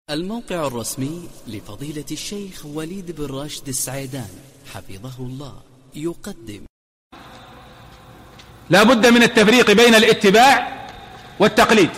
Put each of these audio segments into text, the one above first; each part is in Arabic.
الموقع الرسمي لفضيلة الشيخ وليد بن راشد السعيدان حفظه الله يقدم. لا بد من التفريق بين الاتباع والتقليد.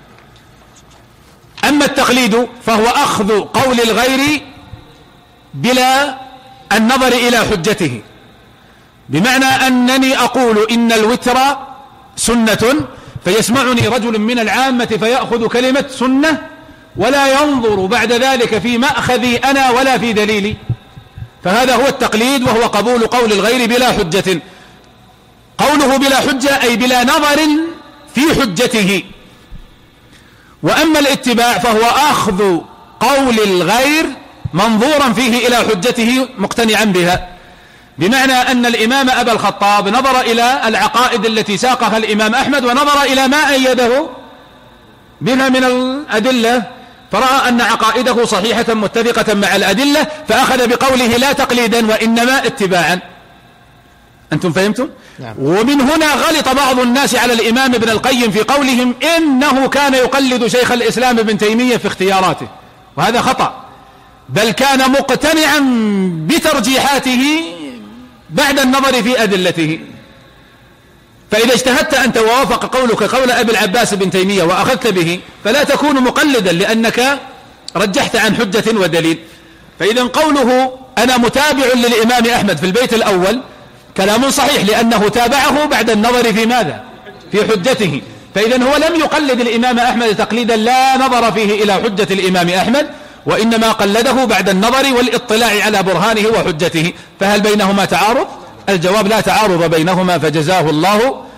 أما التقليد فهو أخذ قول الغير بلا النظر إلى حجته، بمعنى أنني أقول إن الوتر سنة فيسمعني رجل من العامة فيأخذ كلمة سنة ولا ينظر بعد ذلك في مأخذي أنا ولا في دليلي، فهذا هو التقليد، وهو قبول قول الغير بلا حجة. قوله بلا حجة أي بلا نظر في حجته. وأما الاتباع فهو أخذ قول الغير منظورا فيه إلى حجته مقتنعا بها، بمعنى أن الإمام أبا الخطاب نظر إلى العقائد التي ساقها الإمام أحمد ونظر إلى ما أيده بها من الأدلة، فرأى أن عقائده صحيحة متفقة مع الأدلة، فأخذ بقوله لا تقليدا وإنما اتباعا. أنتم فهمتم؟ نعم. ومن هنا غلط بعض الناس على الإمام ابن القيم في قولهم إنه كان يقلد شيخ الإسلام ابن تيمية في اختياراته، وهذا خطأ، بل كان مقتنعا بترجيحاته بعد النظر في أدلته. فإذا اجتهدت أنت ووافق قولك قول أبي العباس بن تيمية وأخذت به فلا تكون مقلدا، لأنك رجحت عن حجة ودليل. فإذا قوله أنا متابع للإمام أحمد في البيت الأول كلام صحيح، لأنه تابعه بعد النظر في ماذا؟ في حجته. فإذا هو لم يقلد الإمام أحمد تقليدا لا نظر فيه إلى حجة الإمام أحمد، وإنما قلده بعد النظر والاطلاع على برهانه وحجته. فهل بينهما تعارض؟ الجواب لا تعارض بينهما، فجزاه الله